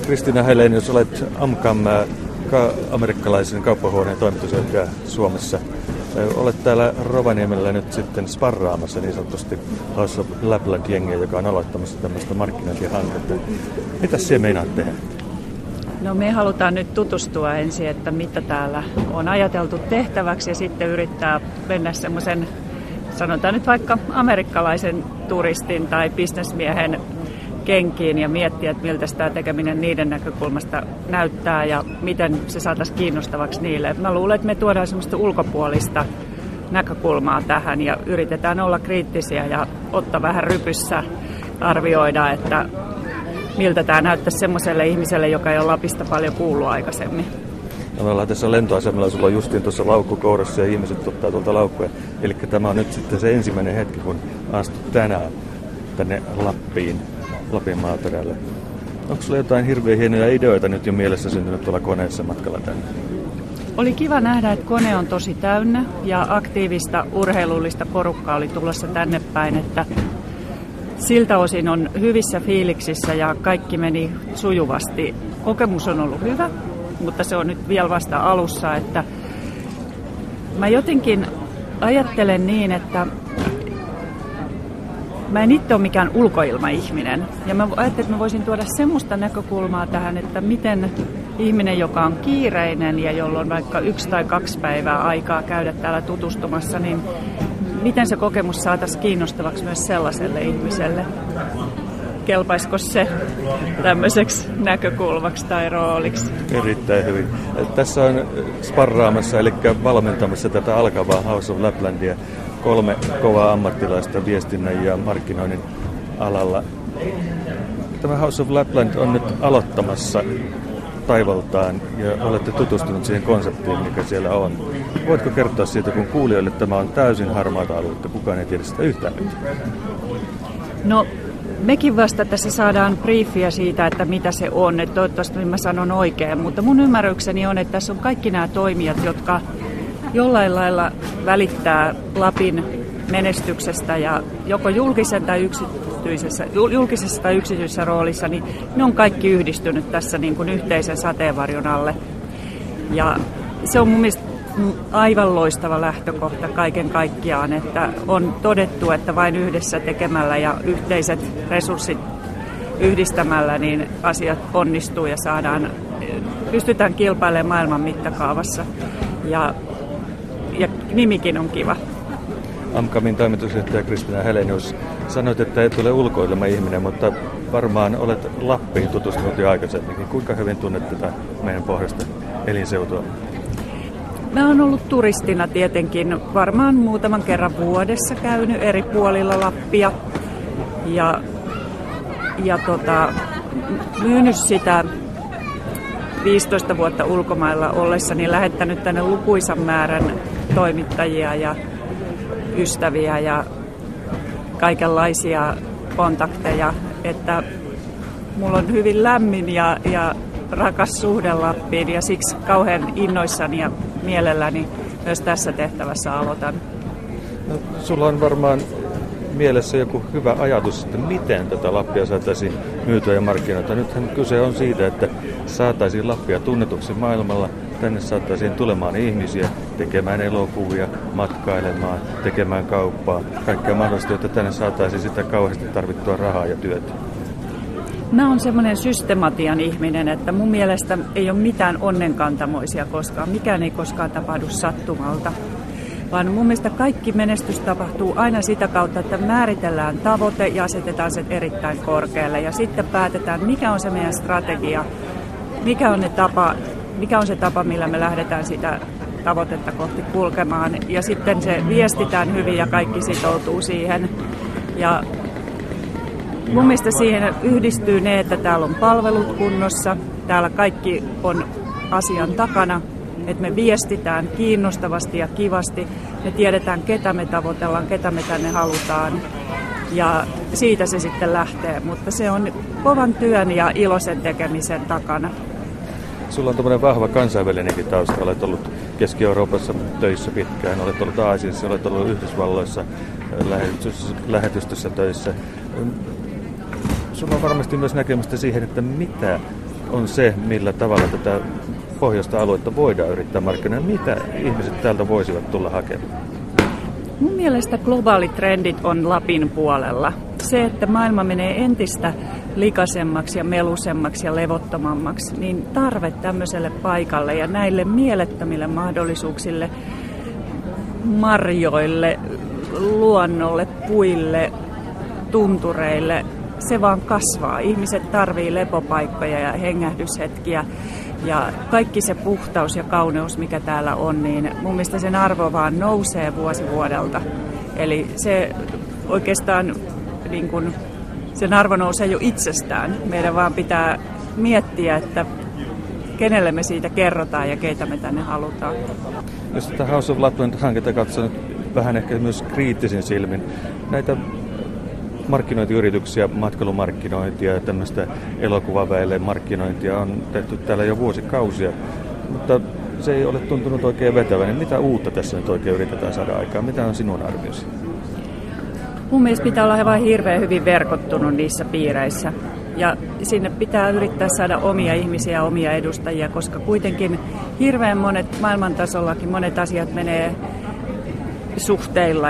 Kristiina Helenius, olet AMCAM, amerikkalaisen kauppahuoneen toimitusjohtaja Suomessa. Olet täällä Rovaniemellä nyt sitten sparraamassa niin sanotusti House of Lapland-jengiä, joka on aloittamassa tämmöistä markkinointihanketta. Mitä siellä meinaat tehdä? No me halutaan nyt tutustua ensin, että mitä täällä on ajateltu tehtäväksi ja sitten yrittää mennä semmoisen, sanotaan nyt vaikka amerikkalaisen turistin tai bisnesmiehen kenkiin ja miettiä, että miltä tämä tekeminen niiden näkökulmasta näyttää ja miten se saataisiin kiinnostavaksi niille. Mä luulen, että me tuodaan semmoista ulkopuolista näkökulmaa tähän ja yritetään olla kriittisiä ja ottaa vähän rypyssä arvioida, että miltä tämä näyttäisi semmoiselle ihmiselle, joka ei ole Lapista paljon kuullut aikaisemmin. No, me ollaan tässä lentoasemalla, sulla on justiin tuossa laukku kourassa ja ihmiset ottaa tuolta laukkuja. Eli tämä on nyt sitten se ensimmäinen hetki, kun astut tänään tänne Lapin maaperälle. Onko sulla jotain hirveän hienoja ideoita nyt jo mielessä syntynyt tuolla koneessa matkalla tänne? Oli kiva nähdä, että kone on tosi täynnä ja aktiivista urheilullista porukkaa oli tulossa tänne päin, että siltä osin on hyvissä fiiliksissä ja kaikki meni sujuvasti. Kokemus on ollut hyvä, mutta se on nyt vielä vasta alussa, että mä jotenkin ajattelen niin, että mä en itse ole mikään ulkoilmaihminen. Ja mä ajattelin, että mä voisin tuoda semmoista näkökulmaa tähän, että miten ihminen, joka on kiireinen ja jolla on vaikka 1 tai 2 päivää aikaa käydä täällä tutustumassa, niin miten se kokemus saataisiin kiinnostavaksi myös sellaiselle ihmiselle? Kelpaisiko se tämmöiseksi näkökulmaksi tai rooliksi? Erittäin hyvin. Tässä on sparraamassa, eli valmentamassa tätä alkavaa House of Laplandia 3 kovaa ammattilaista viestinnän ja markkinoinnin alalla. Tämä House of Lapland on nyt aloittamassa taivaltaan ja olette tutustunut siihen konseptiin, mikä siellä on. Voitko kertoa siitä, kun kuulijoille tämä on täysin harmaata aluetta, kukaan ei tiedä sitä yhtään mitään? No, mekin vasta tässä saadaan briefiä siitä, että mitä se on, että toivottavasti mä sanon oikein, mutta mun ymmärrykseni on, että tässä on kaikki nämä toimijat, jotka jollain lailla välittää Lapin menestyksestä ja joko julkisessa tai yksityisessä roolissa, niin ne on kaikki yhdistynyt tässä niin kuin yhteisen sateenvarjon alle. Ja se on mun mielestä aivan loistava lähtökohta kaiken kaikkiaan, että on todettu, että vain yhdessä tekemällä ja yhteiset resurssit yhdistämällä niin asiat onnistuu ja pystytään kilpailemaan maailman mittakaavassa. Ja nimikin on kiva. AMCAMin toimitusjohtaja Kristiina Helenius, sanoit, että et ole ulkoilma-ihminen, mutta varmaan olet Lappiin tutustunut jo aikaisemminkin. Kuinka hyvin tunnet tätä meidän pohjoista elinseutua? Mä oon ollut turistina tietenkin varmaan muutaman kerran vuodessa käynyt eri puolilla Lappia ja myynyt sitä 15 vuotta ulkomailla ollessani, lähettänyt tänne lukuisan määrän toimittajia ja ystäviä ja kaikenlaisia kontakteja, että mulla on hyvin lämmin ja rakas suhde Lappiin ja siksi kauhean innoissani ja mielelläni myös tässä tehtävässä aloitan. No, sulla on varmaan mielessä joku hyvä ajatus, että miten tätä Lappia saataisiin myytyä ja markkinoita. Nythän kyse on siitä, että saataisiin Lappia tunnetuksi maailmalla. Tänne saataisiin tulemaan ihmisiä, tekemään elokuvia, matkailemaan, tekemään kauppaa. Kaikkea mahdollista, jotta tänne saataisiin sitä kauheasti tarvittua rahaa ja työtä. Mä oon semmoinen systematian ihminen, että mun mielestä ei ole mitään onnenkantamoisia koskaan. Mikään ei koskaan tapahdu sattumalta. Vaan mun mielestä kaikki menestys tapahtuu aina sitä kautta, että määritellään tavoite ja asetetaan se erittäin korkealle. Ja sitten päätetään, mikä on se meidän strategia, mikä on se tapa, millä me lähdetään sitä tavoitetta kohti kulkemaan. Ja sitten se viestitään hyvin ja kaikki sitoutuu siihen. Ja mun mielestä siihen yhdistyy ne, että täällä on palvelut kunnossa, täällä kaikki on asian takana. Että me viestitään kiinnostavasti ja kivasti, me tiedetään ketä me tavoitellaan, ketä me tänne halutaan ja siitä se sitten lähtee, mutta se on kovan työn ja iloisen tekemisen takana. Sulla on tämmöinen vahva kansainvälinenkin tausta, olet ollut Keski-Euroopassa töissä pitkään, olet ollut Aasiassa, olet ollut Yhdysvalloissa lähetystössä töissä. Sulla on varmasti myös näkemystä siihen, että mitä on se, millä tavalla tätä pohjoista aluetta voidaan yrittää markkinoida. Mitä ihmiset täältä voisivat tulla hakemaan? Mun mielestä globaalit trendit on Lapin puolella. Se, että maailma menee entistä likaisemmaksi ja melusemmaksi ja levottomammaksi, niin tarve tämmöiselle paikalle ja näille mielettömille mahdollisuuksille, marjoille, luonnolle, puille, tuntureille, se vaan kasvaa. Ihmiset tarvii lepopaikkoja ja hengähdyshetkiä ja kaikki se puhtaus ja kauneus, mikä täällä on, niin mun mielestä sen arvo vaan nousee vuosi vuodelta. Eli se oikeastaan niin kun, sen arvo nousee jo itsestään. Meidän vaan pitää miettiä, että kenelle me siitä kerrotaan ja keitä me tänne halutaan. Jos tätä House of Lapland-hanketta katsoo vähän ehkä myös kriittisin silmin, näitä markkinointiyrityksiä, matkailumarkkinointia ja tämmöistä elokuvaväelle markkinointia on tehty täällä jo vuosikausia, mutta se ei ole tuntunut oikein vetävän. Niin mitä uutta tässä nyt oikein yritetään saada aikaan? Mitä on sinun arviosi? Mun mielestä pitää olla aivan hirveän hyvin verkottunut niissä piireissä. Ja sinne pitää yrittää saada omia ihmisiä, omia edustajia, koska kuitenkin hirveän monet, maailmantasollakin monet asiat menee suhteilla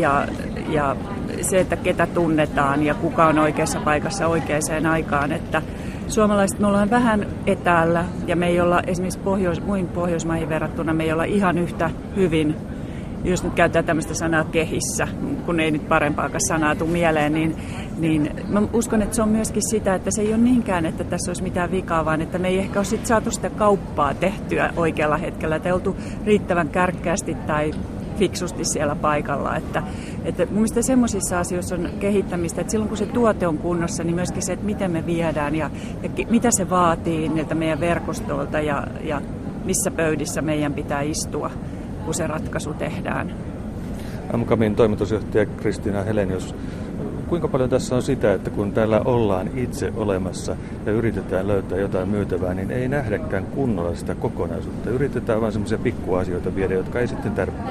ja se, että ketä tunnetaan ja kuka on oikeassa paikassa oikeaan aikaan. Että suomalaiset me ollaan vähän etäällä ja me ei olla esimerkiksi muihin Pohjoismaihin verrattuna, me ei olla ihan yhtä hyvin, jos nyt käytetään tämmöistä sanaa kehissä, kun ei nyt parempaakaan sanaa tule mieleen, niin mä uskon, että se on myöskin sitä, että se ei ole niinkään, että tässä olisi mitään vikaa, vaan että me ei ehkä ole sit saatu sitä kauppaa tehtyä oikealla hetkellä, että ei oltu riittävän kärkkäästi tai fiksusti siellä paikalla. Että mun mielestä semmoisissa asioissa on kehittämistä, että silloin kun se tuote on kunnossa, niin myöskin se, että miten me viedään ja mitä se vaatii niiltä meidän verkostolta ja missä pöydissä meidän pitää istua, kun se ratkaisu tehdään. AMKAMin toimitusjohtaja Kristiina Helenius, kuinka paljon tässä on sitä, että kun täällä ollaan itse olemassa ja yritetään löytää jotain myytävää, niin ei nähdäkään kunnolla sitä kokonaisuutta. Yritetään vain semmoisia pikkuasioita viedä, jotka ei sitten tärppää.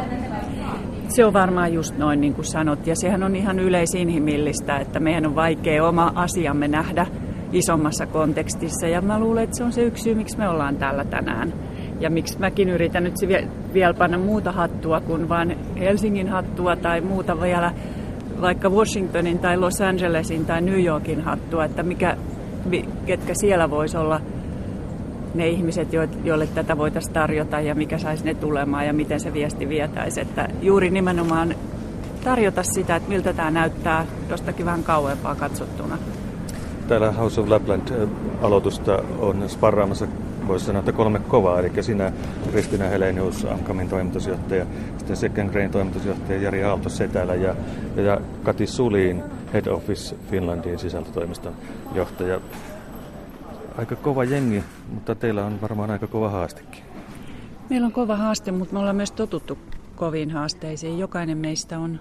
Se on varmaan just noin niin kuin sanot, ja sehän on ihan yleisinhimillistä, että meidän on vaikea oma asiamme nähdä isommassa kontekstissa, ja mä luulen, että se on se yksi syy, miksi me ollaan täällä tänään. Ja miksi mäkin yritän nyt vielä panna muuta hattua kuin vain Helsingin hattua tai muuta vielä vaikka Washingtonin tai Los Angelesin tai New Yorkin hattua, että ketkä siellä voisi olla ne ihmiset, joille tätä voitaisiin tarjota ja mikä saisi ne tulemaan ja miten se viesti vietäisi. Että juuri nimenomaan tarjota sitä, että miltä tämä näyttää jostakin vähän kauempaa katsottuna. Täällä House of Lapland-aloitusta on sparraamassa, voisi sanoa, että 3 kovaa, eli sinä, Kristiina Helenius, AMKAMin toimitusjohtaja, sitten Second Grain toimitusjohtaja Jari Aalto Setälä ja Kati Sulin, Head Office Finlandin sisältötoimiston johtaja. Aika kova jengi, mutta teillä on varmaan aika kova haastekin. Meillä on kova haaste, mutta me ollaan myös totuttu koviin haasteisiin. Jokainen meistä on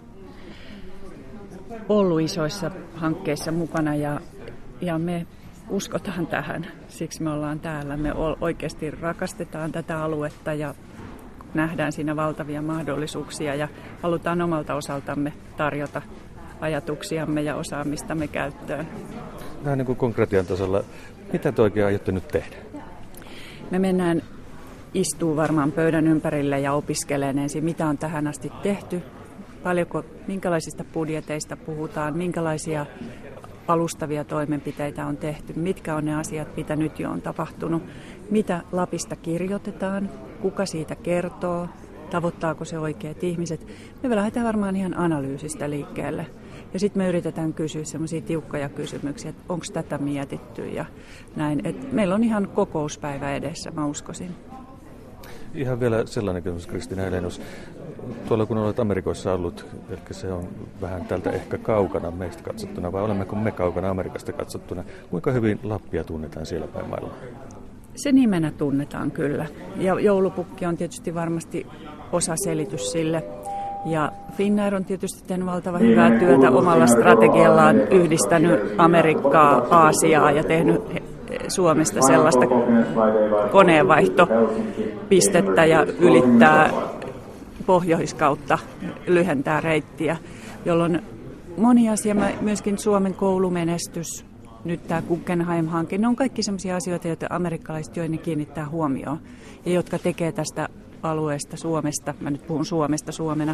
ollut isoissa hankkeissa mukana ja me uskotaan tähän. Siksi me ollaan täällä. Me oikeasti rakastetaan tätä aluetta ja nähdään siinä valtavia mahdollisuuksia ja halutaan omalta osaltamme tarjota ajatuksiamme ja osaamistamme käyttöön. Vähän niin kuin konkretian tasolla. Mitä te oikein aiotte nyt tehdä? Me mennään istuu varmaan pöydän ympärille ja opiskelemaan ensin, mitä on tähän asti tehty, minkälaisista budjeteista puhutaan, minkälaisia alustavia toimenpiteitä on tehty, mitkä on ne asiat, mitä nyt jo on tapahtunut, mitä Lapista kirjoitetaan, kuka siitä kertoo, tavoittaako se oikeat ihmiset. Me lähdetään varmaan ihan analyysistä liikkeelle. Ja sitten me yritetään kysyä semmoisia tiukkoja kysymyksiä, että onko tätä mietitty ja näin. Et meillä on ihan kokouspäivä edessä, mä uskoisin. Ihan vielä sellainen kysymys, Kristiina Helenius. Tuolla kun olet Amerikoissa ollut, eli se on vähän tältä ehkä kaukana meistä katsottuna, vai olemmeko me kaukana Amerikasta katsottuna? Kuinka hyvin Lappia tunnetaan siellä päin maailmaa? Se nimenä tunnetaan kyllä. Ja joulupukki on tietysti varmasti osaselitys sille. Ja Finnair on tietysti tehnyt valtavan hyvää työtä omalla strategiallaan, yhdistänyt Amerikkaa, Aasiaa ja tehnyt Suomesta sellaista koneenvaihtopistettä ja ylittää pohjoiskautta, lyhentää reittiä, jolloin moni asia, myöskin Suomen koulumenestys, nyt tämä Guggenheim-hanke, ne on kaikki sellaisia asioita, joita amerikkalaiset jo ne kiinnittää huomioon ja jotka tekee tästä alueesta Suomesta, mä nyt puhun Suomesta Suomena,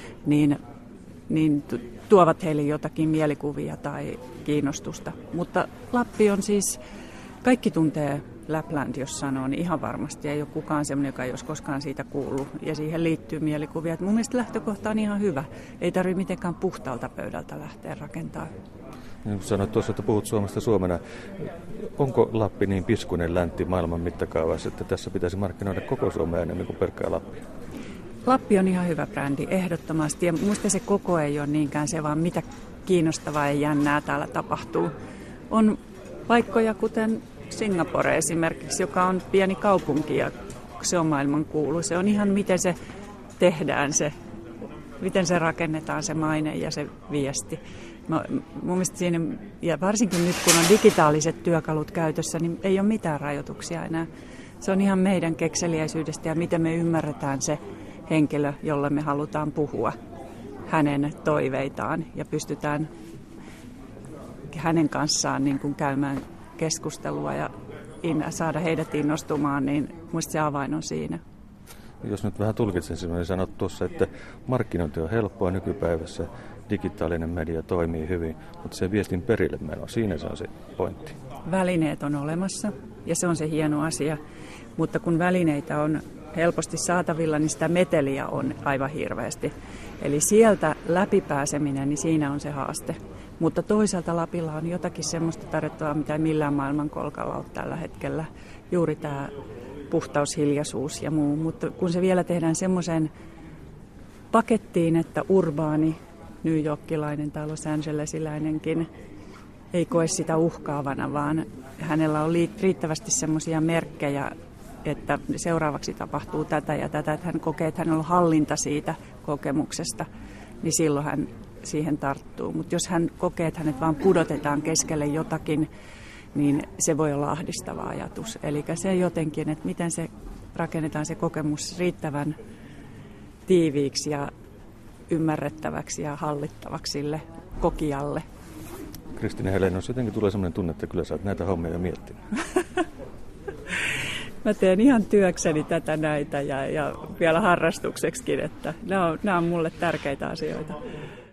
niin tuovat heille jotakin mielikuvia tai kiinnostusta. Mutta Lappi on siis, kaikki tuntee Lapland, jos sanoo, niin ihan varmasti ei ole kukaan sellainen, joka ei olisi koskaan siitä kuullut. Ja siihen liittyy mielikuvia. Mun mielestä lähtökohta on ihan hyvä. Ei tarvitse mitenkään puhtaalta pöydältä lähteä rakentamaan. Niin kuin sanoit tuossa, että puhut Suomesta Suomena. Onko Lappi niin piskuinen läntti maailman mittakaavassa, että tässä pitäisi markkinoida koko Suomea enemmän kuin pelkkää Lappia? Lappi on ihan hyvä brändi, ehdottomasti. Ja muista se koko ei ole niinkään se, vaan mitä kiinnostavaa ja jännää täällä tapahtuu. On paikkoja, kuten Singapore esimerkiksi, joka on pieni kaupunki ja se on maailmankuulu. Se on ihan miten se tehdään, miten se rakennetaan se maine ja se viesti. Mun mielestä siinä, ja varsinkin nyt kun on digitaaliset työkalut käytössä, niin ei ole mitään rajoituksia enää. Se on ihan meidän kekseliäisyydestä ja miten me ymmärretään se henkilö, jolle me halutaan puhua, hänen toiveitaan ja pystytään hänen kanssaan niin kuin käymään keskustelua ja saada heidät innostumaan, niin musta se avain on siinä. Jos nyt vähän tulkitsen sinua, niin sanot tuossa, että markkinointi on helppoa nykypäivässä, digitaalinen media toimii hyvin, mutta se viestin perille meno, siinä se on se pointti. Välineet on olemassa ja se on se hieno asia, mutta kun välineitä on helposti saatavilla, niin sitä meteliä on aivan hirveästi. Eli sieltä läpipääseminen, niin siinä on se haaste. Mutta toisaalta Lapilla on jotakin semmoista tarjottavaa, mitä ei millään maailmankolkalla ole tällä hetkellä. Juuri tämä puhtaus, hiljaisuus ja muu. Mutta kun se vielä tehdään semmoiseen pakettiin, että urbaani, New Yorkilainen tai Los Angelesiläinenkin ei koe sitä uhkaavana, vaan hänellä on riittävästi semmoisia merkkejä, että seuraavaksi tapahtuu tätä ja tätä, että hän kokee, että hänellä on hallinta siitä kokemuksesta, niin silloin hän siihen tarttuu. Mutta jos hän kokee, että hänet vaan pudotetaan keskelle jotakin, niin se voi olla ahdistava ajatus. Eli se jotenkin, että miten se rakennetaan se kokemus riittävän tiiviiksi ja ymmärrettäväksi ja hallittavaksi sille kokijalle. Kristiina Helenius, jotenkin tulee sellainen tunne, että kyllä sä oot näitä hommia miettinyt. Mä teen ihan työkseni tätä näitä ja vielä harrastukseksikin, että nämä on mulle tärkeitä asioita.